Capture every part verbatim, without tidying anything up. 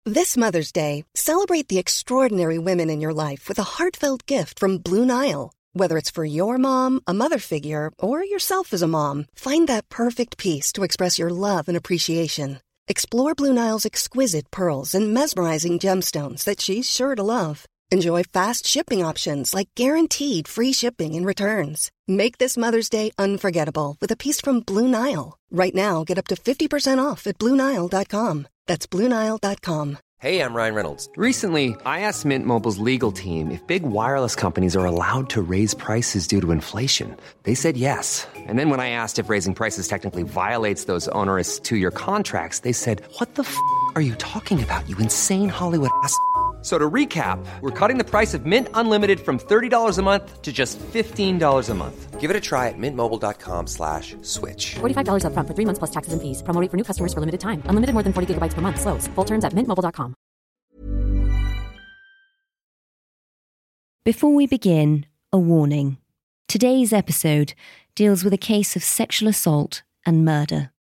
This Mother's Day, celebrate the extraordinary women in your life with a heartfelt gift from Blue Nile. Whether it's for your mom, a mother figure, or yourself as a mom, find that perfect piece to express your love and appreciation. Explore Blue Nile's exquisite pearls and mesmerizing gemstones that she's sure to love. Enjoy fast shipping options like guaranteed free shipping and returns. Make this Mother's Day unforgettable with a piece from Blue Nile. Right now, get up to fifty percent off at Blue Nile dot com. That's Blue Nile dot com. Hey, I'm Ryan Reynolds. Recently, I asked Mint Mobile's legal team if big wireless companies are allowed to raise prices due to inflation. They said yes. And then when I asked if raising prices technically violates those onerous two-year contracts, they said, what the f*** are you talking about, you insane Hollywood ass f- So to recap, we're cutting the price of Mint Unlimited from thirty dollars a month to just fifteen dollars a month. Give it a try at mintmobile.com slash switch. forty-five dollars up front for three months plus taxes and fees. Promo rate for new customers for limited time. Unlimited more than forty gigabytes per month. Slows full terms at mint mobile dot com. Before we begin, a warning. Today's episode deals with a case of sexual assault and murder.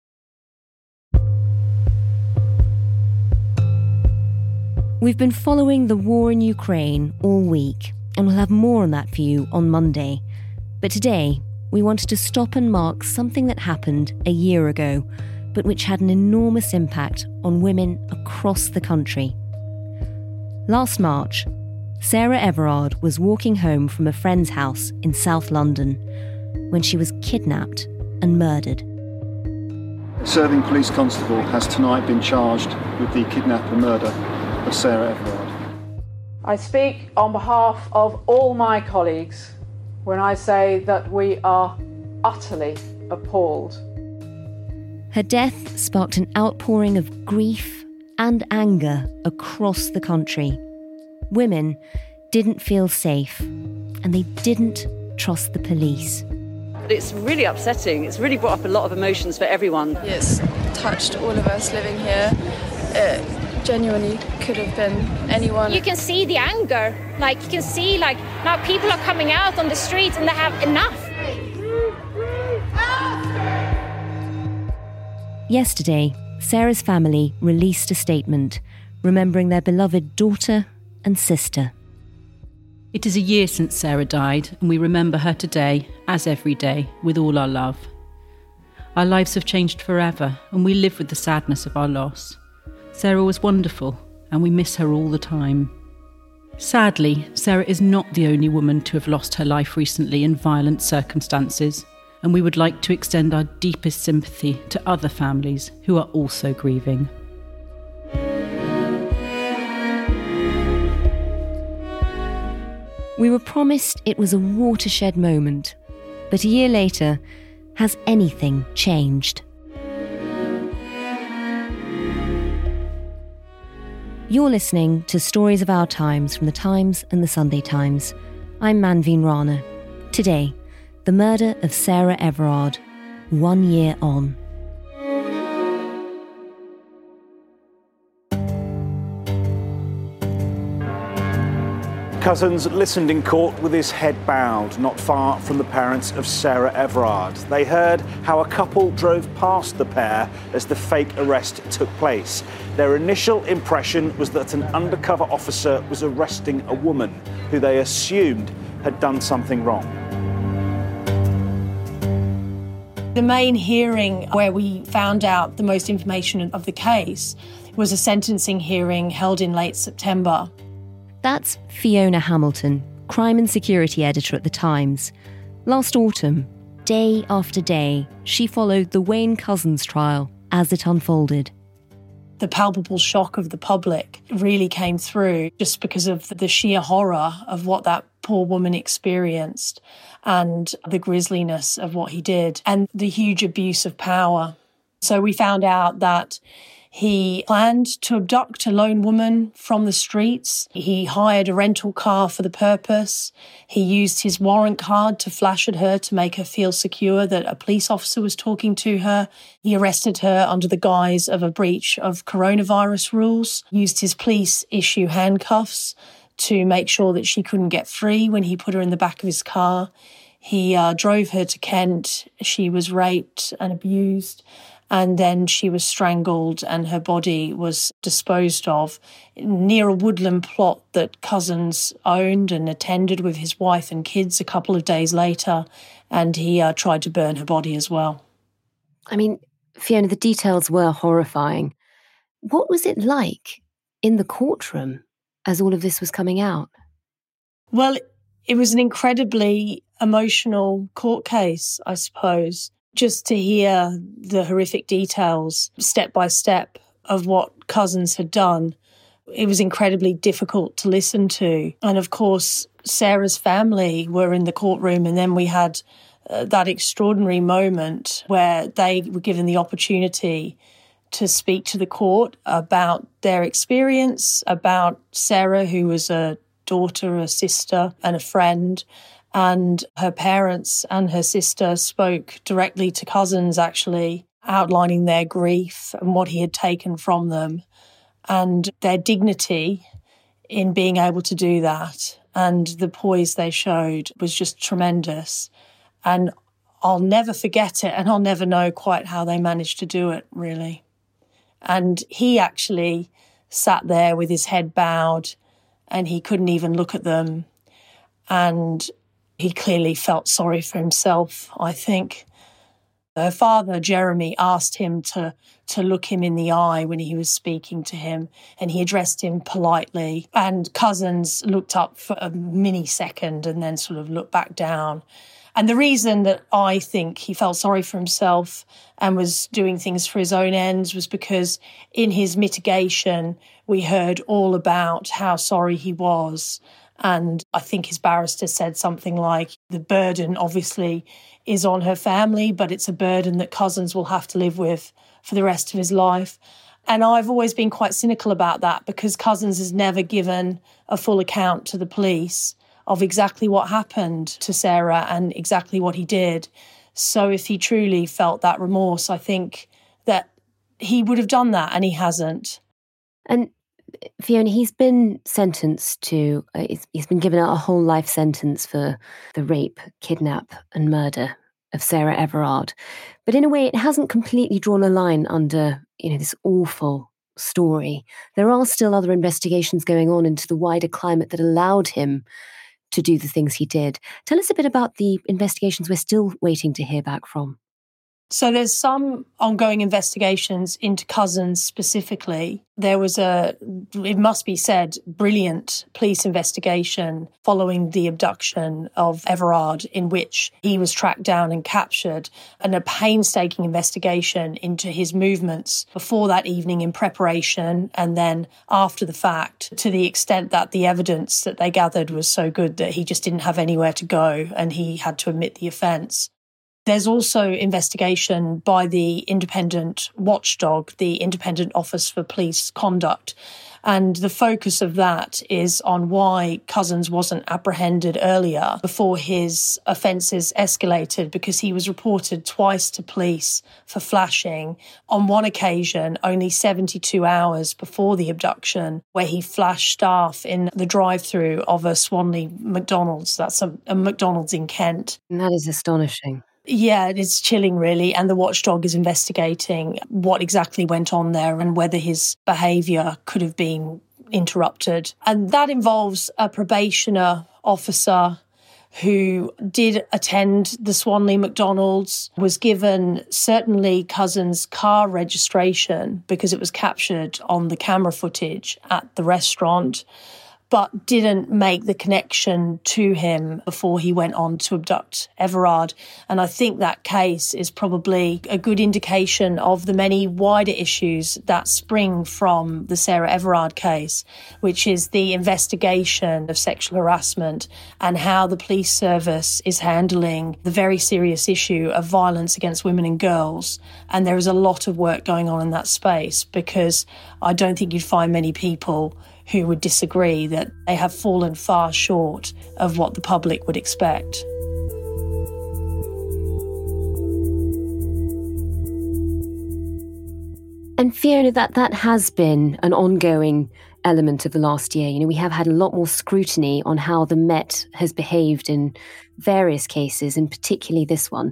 We've been following the war in Ukraine all week, and we'll have more on that for you on Monday. But today, we wanted to stop and mark something that happened a year ago, but which had an enormous impact on women across the country. Last March, Sarah Everard was walking home from a friend's house in South London when she was kidnapped and murdered. A serving police constable has tonight been charged with the kidnap and murder of Sarah Everard. I speak on behalf of all my colleagues when I say that we are utterly appalled. Her death sparked an outpouring of grief and anger across the country. Women didn't feel safe, and they didn't trust the police. It's really upsetting. It's really brought up a lot of emotions for everyone. It's touched all of us living here. It genuinely could have been anyone. You can see the anger. Like, you can see, like, now people are coming out on the streets and they have enough. Yesterday, Sarah's family released a statement remembering their beloved daughter and sister. It is a year since Sarah died, and we remember her today, as every day, with all our love. Our lives have changed forever, and we live with the sadness of our loss. Sarah was wonderful, and we miss her all the time. Sadly, Sarah is not the only woman to have lost her life recently in violent circumstances, and we would like to extend our deepest sympathy to other families who are also grieving. We were promised it was a watershed moment, but a year later, has anything changed? You're listening to Stories of Our Times from The Times and The Sunday Times. I'm Manveen Rana. Today, the murder of Sarah Everard, one year on. Cousins listened in court with his head bowed, not far from the parents of Sarah Everard. They heard how a couple drove past the pair as the fake arrest took place. Their initial impression was that an undercover officer was arresting a woman who they assumed had done something wrong. The main hearing where we found out the most information of the case was a sentencing hearing held in late September. That's Fiona Hamilton, crime and security editor at The Times. Last autumn, day after day, she followed the Wayne Couzens trial as it unfolded. The palpable shock of the public really came through just because of the sheer horror of what that poor woman experienced and the grisliness of what he did and the huge abuse of power. So we found out that he planned to abduct a lone woman from the streets. He hired a rental car for the purpose. He used his warrant card to flash at her to make her feel secure that a police officer was talking to her. He arrested her under the guise of a breach of coronavirus rules, used his police issue handcuffs to make sure that she couldn't get free when he put her in the back of his car. He uh, drove her to Kent. She was raped and abused. And then she was strangled and her body was disposed of near a woodland plot that Cousins owned and attended with his wife and kids a couple of days later. And he uh, tried to burn her body as well. I mean, Fiona, the details were horrifying. What was it like in the courtroom as all of this was coming out? Well, it was an incredibly emotional court case, I suppose. Just to hear the horrific details, step by step, of what Cousins had done, it was incredibly difficult to listen to. And of course, Sarah's family were in the courtroom, and then we had uh, that extraordinary moment where they were given the opportunity to speak to the court about their experience, about Sarah, who was a daughter, a sister, and a friend. And her parents and her sister spoke directly to Cousins, actually, outlining their grief and what he had taken from them and their dignity in being able to do that. And the poise they showed was just tremendous. And I'll never forget it, and I'll never know quite how they managed to do it, really. And he actually sat there with his head bowed and he couldn't even look at them. And he clearly felt sorry for himself, I think. Her father, Jeremy, asked him to, to look him in the eye when he was speaking to him, and he addressed him politely. And Cousins looked up for a mini second and then sort of looked back down. And the reason that I think he felt sorry for himself and was doing things for his own ends was because in his mitigation, we heard all about how sorry he was. And I think his barrister said something like, the burden obviously is on her family, but it's a burden that Cousins will have to live with for the rest of his life. And I've always been quite cynical about that because Cousins has never given a full account to the police of exactly what happened to Sarah and exactly what he did. So if he truly felt that remorse, I think that he would have done that, and he hasn't. And Fiona, he's been sentenced to, uh, he's been given a whole life sentence for the rape, kidnap and murder of Sarah Everard. But in a way, it hasn't completely drawn a line under, you know, this awful story. There are still other investigations going on into the wider climate that allowed him to do the things he did. Tell us a bit about the investigations we're still waiting to hear back from. So there's some ongoing investigations into Cousins specifically. There was a, it must be said, brilliant police investigation following the abduction of Everard, in which he was tracked down and captured, and a painstaking investigation into his movements before that evening in preparation and then after the fact, to the extent that the evidence that they gathered was so good that he just didn't have anywhere to go and he had to admit the offence. There's also investigation by the independent watchdog, the Independent Office for Police Conduct. And the focus of that is on why Cousins wasn't apprehended earlier before his offences escalated, because he was reported twice to police for flashing. On one occasion, only seventy-two hours before the abduction, where he flashed staff in the drive-through of a Swanley McDonald's. That's a, a McDonald's in Kent. And that is astonishing. Yeah, it's chilling, really. And the watchdog is investigating what exactly went on there and whether his behaviour could have been interrupted. And that involves a probationer officer who did attend the Swanley McDonald's, was given certainly Cousins' car registration because it was captured on the camera footage at the restaurant, but didn't make the connection to him before he went on to abduct Everard. And I think that case is probably a good indication of the many wider issues that spring from the Sarah Everard case, which is the investigation of sexual harassment and how the police service is handling the very serious issue of violence against women and girls. And there is a lot of work going on in that space, because I don't think you'd find many people who would disagree that they have fallen far short of what the public would expect. And Fiona, that, that has been an ongoing element of the last year. You know, we have had a lot more scrutiny on how the Met has behaved in various cases, and particularly this one.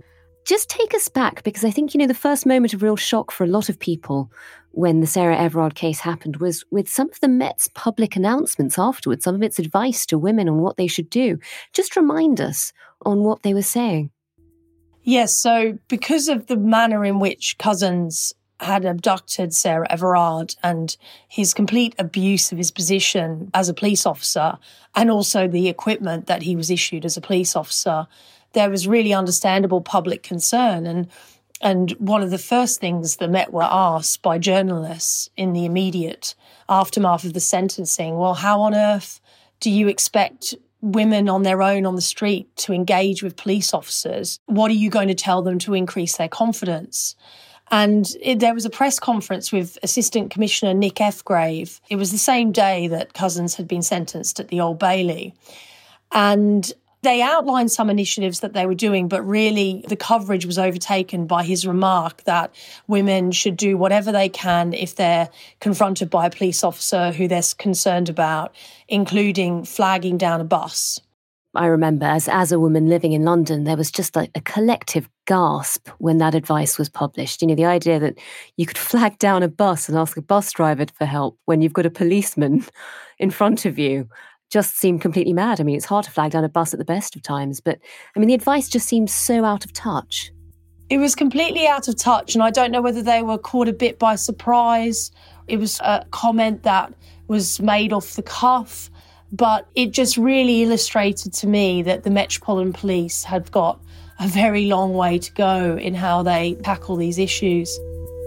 Just take us back, because I think, you know, the first moment of real shock for a lot of people when the Sarah Everard case happened was with some of the Met's public announcements afterwards, some of its advice to women on what they should do. Just remind us on what they were saying. Yes, so because of the manner in which Cousins had abducted Sarah Everard and his complete abuse of his position as a police officer, and also the equipment that he was issued as a police officer, there was really understandable public concern. And And one of the first things the Met were asked by journalists in the immediate aftermath of the sentencing, well, how on earth do you expect women on their own on the street to engage with police officers? What are you going to tell them to increase their confidence? And it, there was a press conference with Assistant Commissioner Nick Fgrave. It was the same day that Cousins had been sentenced at the Old Bailey. And they outlined some initiatives that they were doing, but really the coverage was overtaken by his remark that women should do whatever they can if they're confronted by a police officer who they're concerned about, including flagging down a bus. I remember as, as a woman living in London, there was just like a collective gasp when that advice was published. You know, the idea that you could flag down a bus and ask a bus driver for help when you've got a policeman in front of you just seemed completely mad. I mean, it's hard to flag down a bus at the best of times, but I mean, the advice just seems so out of touch. It was completely out of touch, and I don't know whether they were caught a bit by surprise. It was a comment that was made off the cuff, but it just really illustrated to me that the Metropolitan Police had got a very long way to go in how they tackle these issues.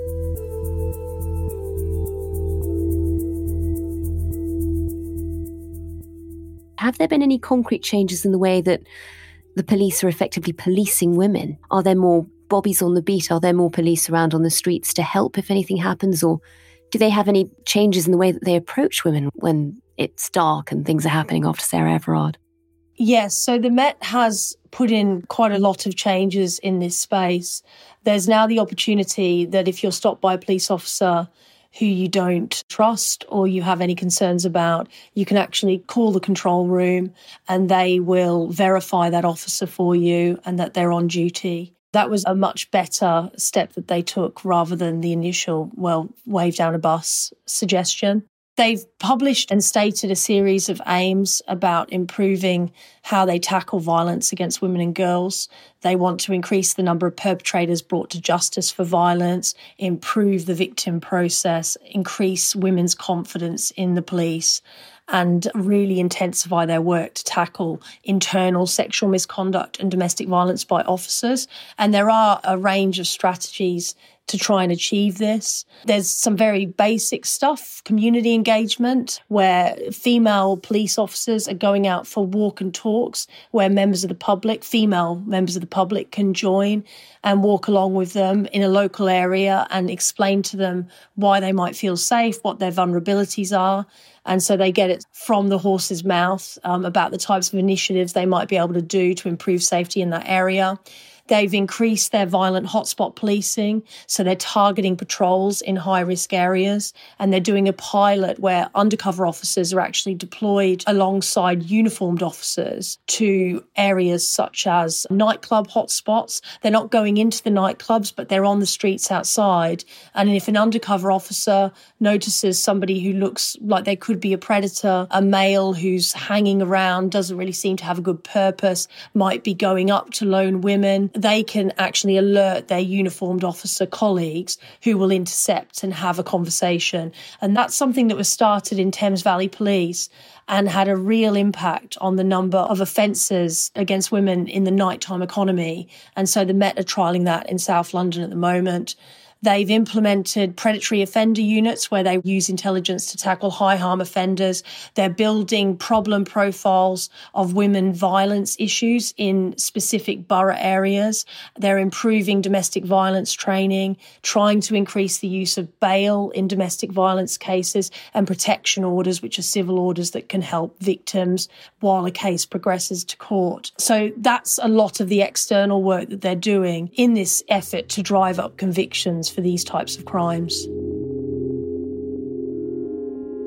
Have there been any concrete changes in the way that the police are effectively policing women? Are there more bobbies on the beat? Are there more police around on the streets to help if anything happens? Or do they have any changes in the way that they approach women when it's dark and things are happening after Sarah Everard? Yes, so the Met has put in quite a lot of changes in this space. There's now the opportunity that if you're stopped by a police officer who you don't trust or you have any concerns about, you can actually call the control room and they will verify that officer for you and that they're on duty. That was a much better step that they took rather than the initial, well, wave down a bus suggestion. They've published and stated a series of aims about improving how they tackle violence against women and girls. They want to increase the number of perpetrators brought to justice for violence, improve the victim process, increase women's confidence in the police, and really intensify their work to tackle internal sexual misconduct and domestic violence by officers. And there are a range of strategies to try and achieve this. There's some very basic stuff, community engagement, where female police officers are going out for walk and talks, where members of the public, female members of the public can join and walk along with them in a local area and explain to them why they might feel safe, what their vulnerabilities are. And so they get it from the horse's mouth um, about the types of initiatives they might be able to do to improve safety in that area. They've increased their violent hotspot policing, so they're targeting patrols in high-risk areas, and they're doing a pilot where undercover officers are actually deployed alongside uniformed officers to areas such as nightclub hotspots. They're not going into the nightclubs, but they're on the streets outside. And if an undercover officer notices somebody who looks like they could be a predator, a male who's hanging around, doesn't really seem to have a good purpose, might be going up to lone women, they can actually alert their uniformed officer colleagues who will intercept and have a conversation. And that's something that was started in Thames Valley Police and had a real impact on the number of offences against women in the nighttime economy. And so the Met are trialling that in South London at the moment. They've implemented predatory offender units where they use intelligence to tackle high harm offenders. They're building problem profiles of women violence issues in specific borough areas. They're improving domestic violence training, trying to increase the use of bail in domestic violence cases and protection orders, which are civil orders that can help victims while a case progresses to court. So that's a lot of the external work that they're doing in this effort to drive up convictions for these types of crimes.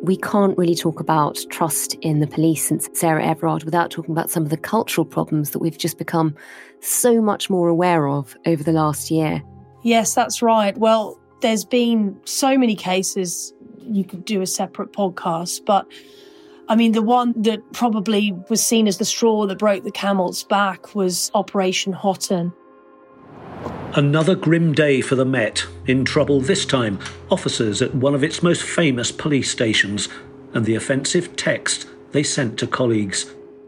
we can't really talk about trust in the police since Sarah Everard without talking about some of the cultural problems that we've just become so much more aware of over the last year. Yes, that's right. Well, there's been so many cases, you could do a separate podcast, but I mean, the one that probably was seen as the straw that broke the camel's back was Operation Houghton. Another grim day for the Met. In trouble this time, officers at one of its most famous police stations, and the offensive text they sent to colleagues.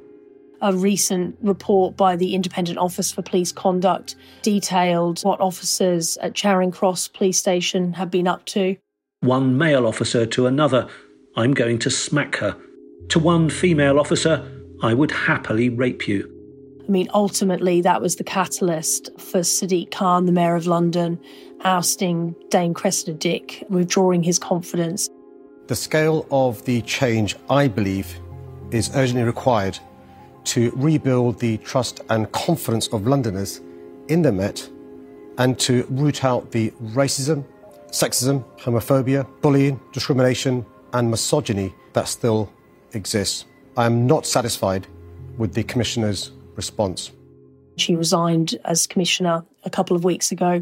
A recent report by the Independent Office for Police Conduct detailed what officers at Charing Cross Police Station have been up to. One male officer to another, I'm going to smack her. To one female officer, I would happily rape you. I mean, ultimately, that was the catalyst for Sadiq Khan, the Mayor of London, ousting Dame Cressida Dick, withdrawing his confidence. The scale of the change, I believe, is urgently required to rebuild the trust and confidence of Londoners in the Met and to root out the racism, sexism, homophobia, bullying, discrimination and misogyny that still exists. I am not satisfied with the Commissioner's response. She resigned as Commissioner a couple of weeks ago.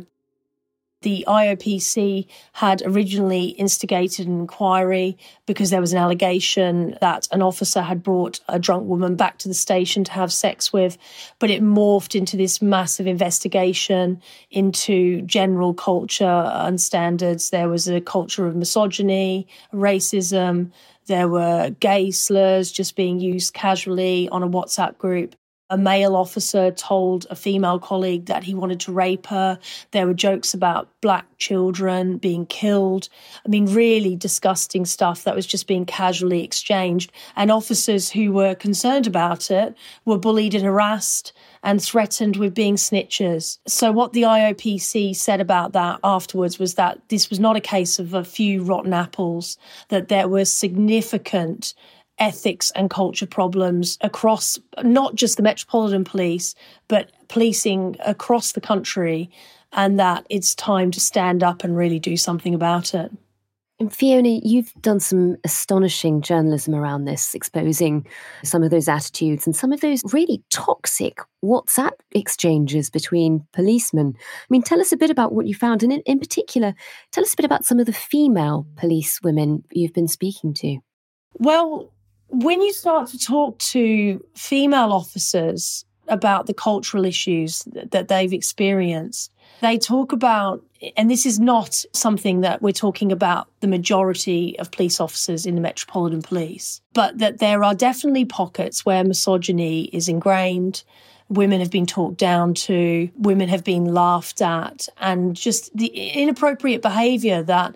The I O P C had originally instigated an inquiry because there was an allegation that an officer had brought a drunk woman back to the station to have sex with, but it morphed into this massive investigation into general culture and standards. There was a culture of misogyny, racism, there were gay slurs just being used casually on a WhatsApp group. A male officer told a female colleague that he wanted to rape her. There were jokes about black children being killed. I mean, really disgusting stuff that was just being casually exchanged. And officers who were concerned about it were bullied and harassed and threatened with being snitchers. So what the I O P C said about that afterwards was that this was not a case of a few rotten apples, that there were significant ethics and culture problems across not just the Metropolitan Police, but policing across the country, and that it's time to stand up and really do something about it. And Fiona, you've done some astonishing journalism around this, exposing some of those attitudes and some of those really toxic WhatsApp exchanges between policemen. I mean, tell us a bit about what you found, and in, in particular, tell us a bit about some of the female police women you've been speaking to. Well, when you start to talk to female officers about the cultural issues that they've experienced, they talk about, and this is not something that we're talking about the majority of police officers in the Metropolitan Police, but that there are definitely pockets where misogyny is ingrained, women have been talked down to, women have been laughed at, and just the inappropriate behaviour that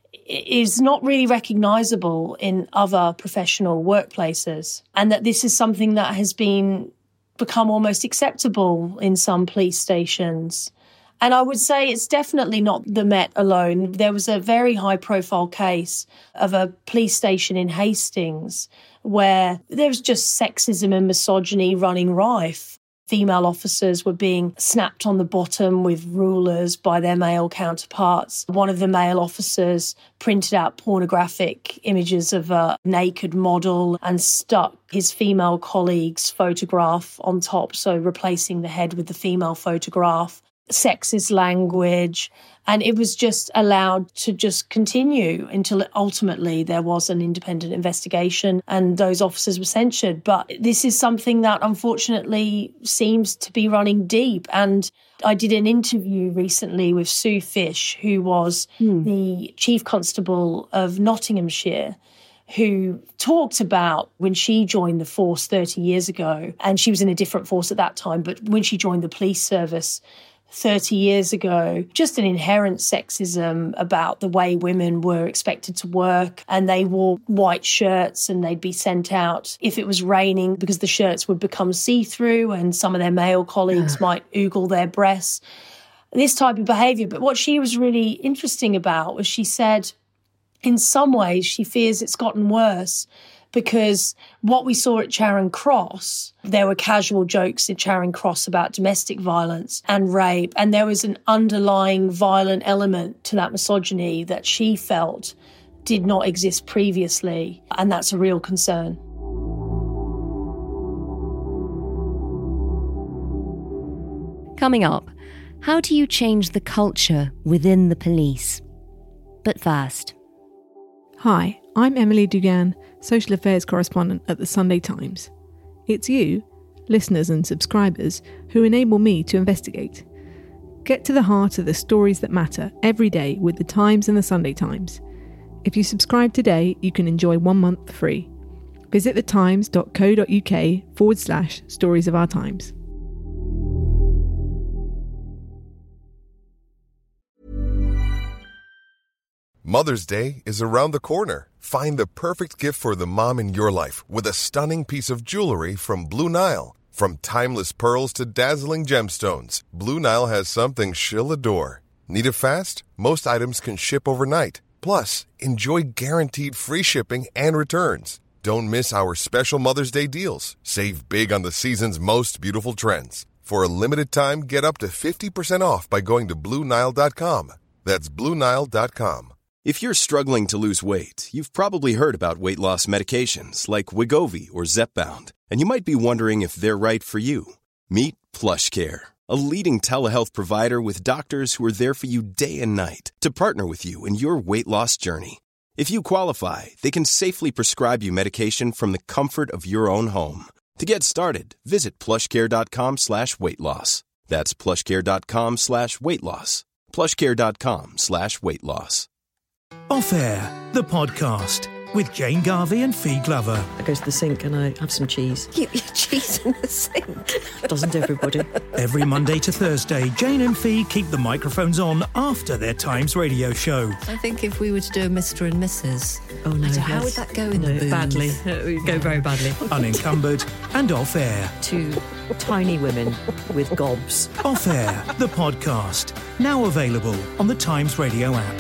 is not really recognisable in other professional workplaces, and that this is something that has been become almost acceptable in some police stations. And I would say it's definitely not the Met alone. There was a very high-profile case of a police station in Hastings where there was just sexism and misogyny running rife. Female officers were being snapped on the bottom with rulers by their male counterparts. One of the male officers printed out pornographic images of a naked model and stuck his female colleague's photograph on top, so replacing the head with the female photograph. Sexist language, and it was just allowed to just continue until ultimately there was an independent investigation and those officers were censured. But this is something that unfortunately seems to be running deep. And I did an interview recently with Sue Fish, who was hmm. the Chief Constable of Nottinghamshire, who talked about when she joined the force thirty years ago, and she was in a different force at that time, but when she joined the police service thirty years ago, just an inherent sexism about the way women were expected to work, and they wore white shirts and they'd be sent out if it was raining because the shirts would become see-through and some of their male colleagues might oogle their breasts. This type of behaviour. But what she was really interesting about was she said in some ways she fears it's gotten worse, because what we saw at Charing Cross, there were casual jokes at Charing Cross about domestic violence and rape, and there was an underlying violent element to that misogyny that she felt did not exist previously, and that's a real concern. Coming up, how do you change the culture within the police? But first... Hi, I'm Emily Dugan, Social Affairs Correspondent at the Sunday Times. It's you, listeners and subscribers, who enable me to investigate. Get to the heart of the stories that matter every day with the Times and the Sunday Times. If you subscribe today, you can enjoy one month free. Visit thetimes.co.uk forward slash stories of our times. Mother's Day is around the corner. Find the perfect gift for the mom in your life with a stunning piece of jewelry from Blue Nile. From timeless pearls to dazzling gemstones, Blue Nile has something she'll adore. Need it fast? Most items can ship overnight. Plus, enjoy guaranteed free shipping and returns. Don't miss our special Mother's Day deals. Save big on the season's most beautiful trends. For a limited time, get up to fifty percent off by going to Blue Nile dot com. That's Blue Nile dot com. If you're struggling to lose weight, you've probably heard about weight loss medications like Wegovy or Zepbound, and you might be wondering if they're right for you. Meet PlushCare, a leading telehealth provider with doctors who are there for you day and night to partner with you in your weight loss journey. If you qualify, they can safely prescribe you medication from the comfort of your own home. To get started, visit plushcare.com slash weight loss. That's plushcare.com slash weight loss. plushcare.com slash weight loss. Off Air, the podcast with Jane Garvey and Fee Glover. I go to the sink and I have some cheese. Keep your cheese in the sink. Doesn't everybody? Every Monday to Thursday, Jane and Fee keep the microphones on after their Times radio show. I think if we were to do a Mister and Missus Oh no, yes. how would that go in no, the booth? Badly. It would go very badly. Unencumbered and Off Air. Two tiny women with gobs. Off Air, the podcast. Now available on the Times Radio app.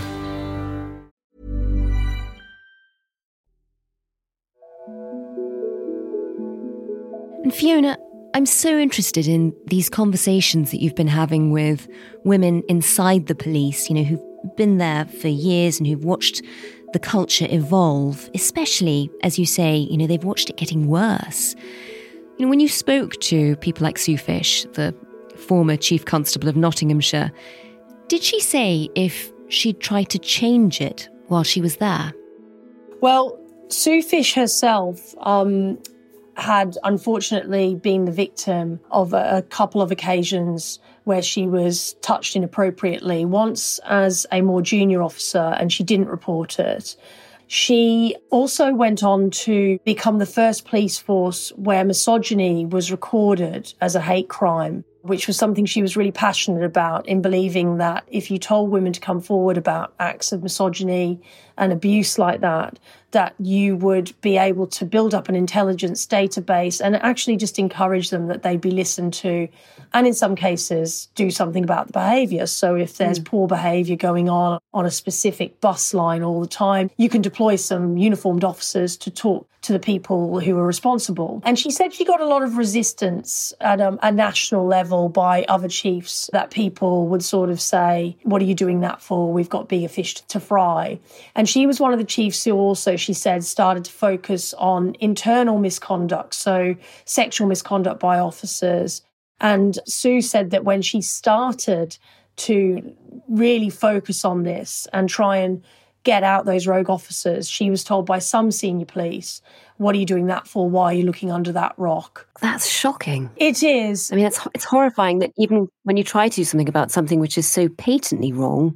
And Fiona, I'm so interested in these conversations that you've been having with women inside the police, you know, who've been there for years and who've watched the culture evolve, especially, as you say, you know, they've watched it getting worse. You know, when you spoke to people like Sue Fish, the former Chief Constable of Nottinghamshire, did she say if she'd tried to change it while she was there? Well, Sue Fish herself um, had unfortunately been the victim of a, a couple of occasions where she was touched inappropriately, once as a more junior officer and she didn't report it. She also went on to become the first police force where misogyny was recorded as a hate crime, which was something she was really passionate about, in believing that if you told women to come forward about acts of misogyny and abuse like that, that you would be able to build up an intelligence database and actually just encourage them that they'd be listened to, and in some cases do something about the behaviour. So if there's mm. poor behaviour going on on a specific bus line all the time, you can deploy some uniformed officers to talk to the people who are responsible. And she said she got a lot of resistance at um, a national level by other chiefs, that people would sort of say, what are you doing that for? We've got bigger fish to fry. And she was one of the chiefs who also, she said, started to focus on internal misconduct, so sexual misconduct by officers. And Sue said that when she started to really focus on this and try and get out those rogue officers, she was told by some senior police, what are you doing that for? Why are you looking under that rock? That's shocking. It is. I mean, it's, it's horrifying that even when you try to do something about something which is so patently wrong,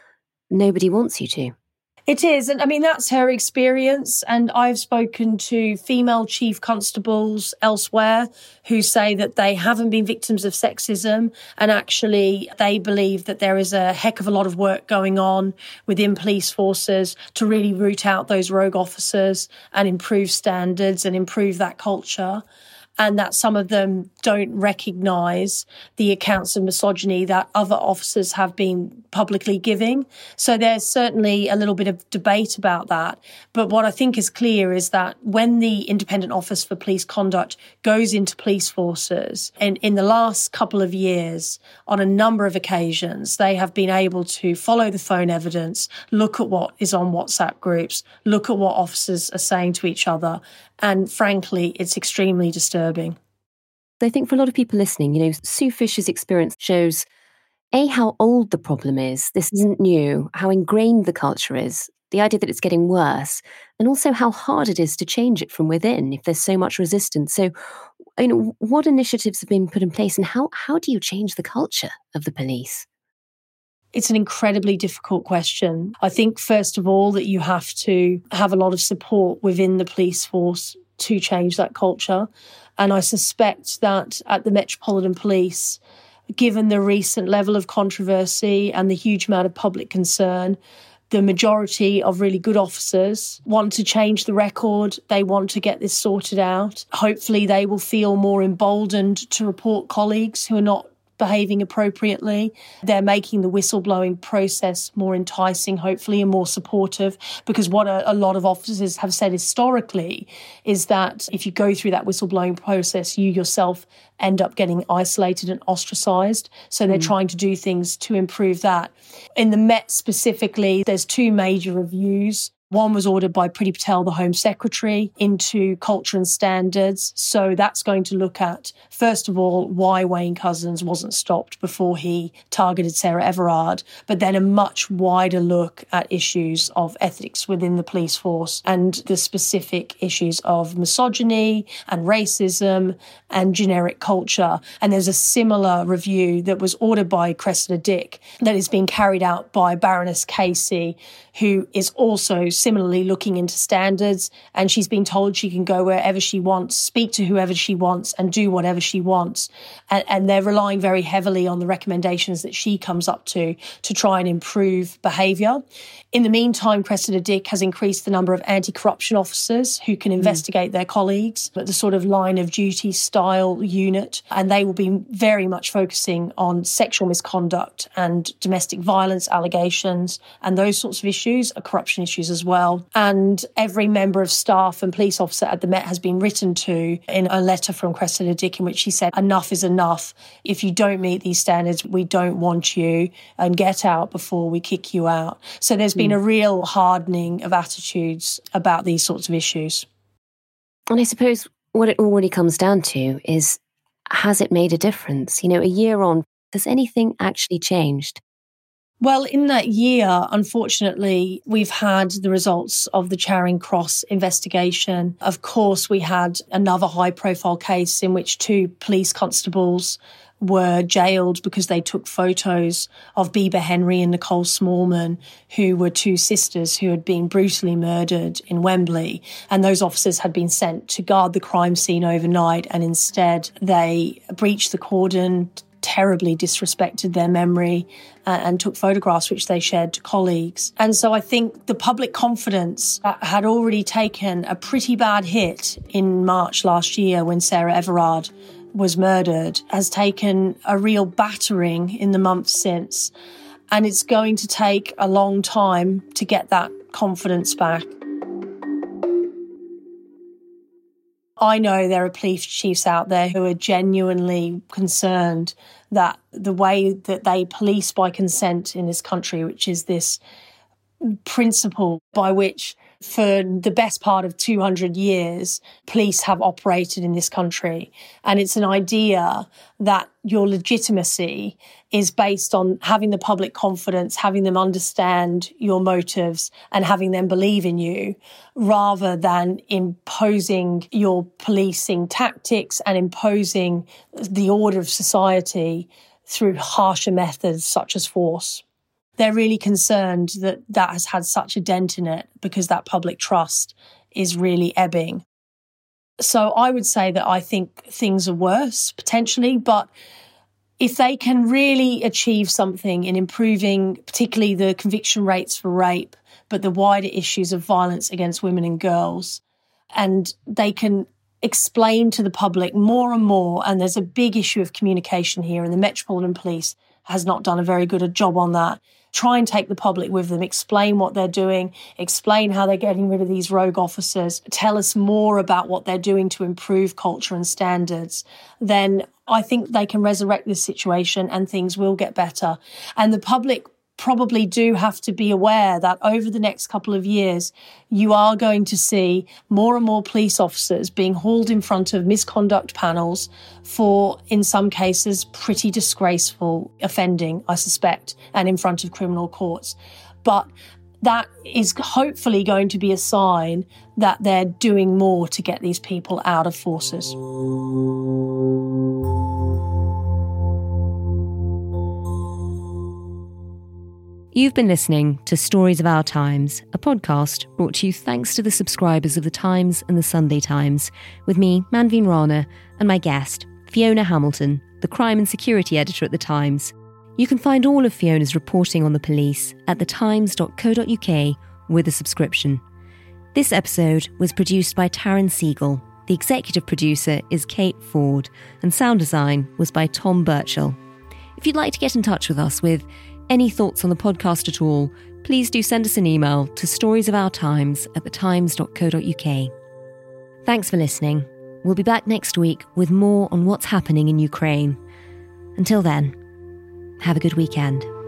nobody wants you to. It is. And I mean, that's her experience. And I've spoken to female chief constables elsewhere who say that they haven't been victims of sexism. And actually, they believe that there is a heck of a lot of work going on within police forces to really root out those rogue officers and improve standards and improve that culture. and that some of them don't recognise the accounts of misogyny that other officers have been publicly giving. So there's certainly a little bit of debate about that. But what I think is clear is that when the Independent Office for Police Conduct goes into police forces, and in the last couple of years, on a number of occasions, they have been able to follow the phone evidence, look at what is on WhatsApp groups, look at what officers are saying to each other. And frankly, it's extremely disturbing. I think for a lot of people listening, you know, Sue Fisher's experience shows, A, how old the problem is. This isn't new, how ingrained the culture is, the idea that it's getting worse, and also how hard it is to change it from within if there's so much resistance. So, you know, what initiatives have been put in place, and how, how do you change the culture of the police? It's an incredibly difficult question. I think, first of all, that you have to have a lot of support within the police force to change that culture. And I suspect that at the Metropolitan Police, given the recent level of controversy and the huge amount of public concern, the majority of really good officers want to change the record. They want to get this sorted out. Hopefully they will feel more emboldened to report colleagues who are not behaving appropriately. They're making the whistleblowing process more enticing, hopefully, and more supportive, because what a, a lot of officers have said historically is that if you go through that whistleblowing process, you yourself end up getting isolated and ostracised. So they're mm. trying to do things to improve that. In the Met specifically, there's two major reviews. One was ordered by Priti Patel, the Home Secretary, into culture and standards. So that's going to look at, first of all, why Wayne Couzens wasn't stopped before he targeted Sarah Everard, but then a much wider look at issues of ethics within the police force and the specific issues of misogyny and racism and generic culture. And there's a similar review that was ordered by Cressida Dick that is being carried out by Baroness Casey, who is also similarly looking into standards, and she's been told she can go wherever she wants, speak to whoever she wants, and do whatever she wants. And, and they're relying very heavily on the recommendations that she comes up to to try and improve behaviour. In the meantime, Cressida Dick has increased the number of anti-corruption officers who can investigate mm. their colleagues at the sort of line of duty style unit, and they will be very much focusing on sexual misconduct and domestic violence allegations and those sorts of issues, corruption issues as well. Well. And every member of staff and police officer at the Met has been written to in a letter from Cressida Dick in which she said, enough is enough. If you don't meet these standards, we don't want you, and get out before we kick you out. So there's been mm. a real hardening of attitudes about these sorts of issues. And I suppose what it all really comes down to is, has it made a difference? You know, a year on, has anything actually changed? Well, in that year, unfortunately, we've had the results of the Charing Cross investigation. Of course, we had another high-profile case in which two police constables were jailed because they took photos of Bieber Henry and Nicole Smallman, who were two sisters who had been brutally murdered in Wembley. And those officers had been sent to guard the crime scene overnight, and instead they breached the cordon, terribly disrespected their memory uh, and took photographs which they shared to colleagues. And so I think the public confidence had already taken a pretty bad hit in March last year when Sarah Everard was murdered, has taken a real battering in the months since. And it's going to take a long time to get that confidence back. I know there are police chiefs out there who are genuinely concerned that the way that they police by consent in this country, which is this principle by which for the best part of two hundred years, police have operated in this country. And it's an idea that your legitimacy is based on having the public confidence, having them understand your motives and having them believe in you, rather than imposing your policing tactics and imposing the order of society through harsher methods such as force. They're really concerned that that has had such a dent in it because that public trust is really ebbing. So I would say that I think things are worse, potentially, but if they can really achieve something in improving particularly the conviction rates for rape, but the wider issues of violence against women and girls, and they can explain to the public more and more, and there's a big issue of communication here, and the Metropolitan Police has not done a very good job on that. Try and take the public with them, explain what they're doing, explain how they're getting rid of these rogue officers, tell us more about what they're doing to improve culture and standards, then I think they can resurrect this situation and things will get better. And the public probably do have to be aware that over the next couple of years, you are going to see more and more police officers being hauled in front of misconduct panels for, in some cases, pretty disgraceful offending, I suspect, and in front of criminal courts. But that is hopefully going to be a sign that they're doing more to get these people out of forces. You've been listening to Stories of Our Times, a podcast brought to you thanks to the subscribers of The Times and The Sunday Times, with me, Manveen Rana, and my guest, Fiona Hamilton, the crime and security editor at The Times. You can find all of Fiona's reporting on the police at the times dot co dot uk with a subscription. This episode was produced by Taryn Siegel. The executive producer is Kate Ford, and sound design was by Tom Birchall. If you'd like to get in touch with us with any thoughts on the podcast at all, please do send us an email to storiesofourtimes at the times dot co dot uk. Thanks for listening. We'll be back next week with more on what's happening in Ukraine. Until then, have a good weekend.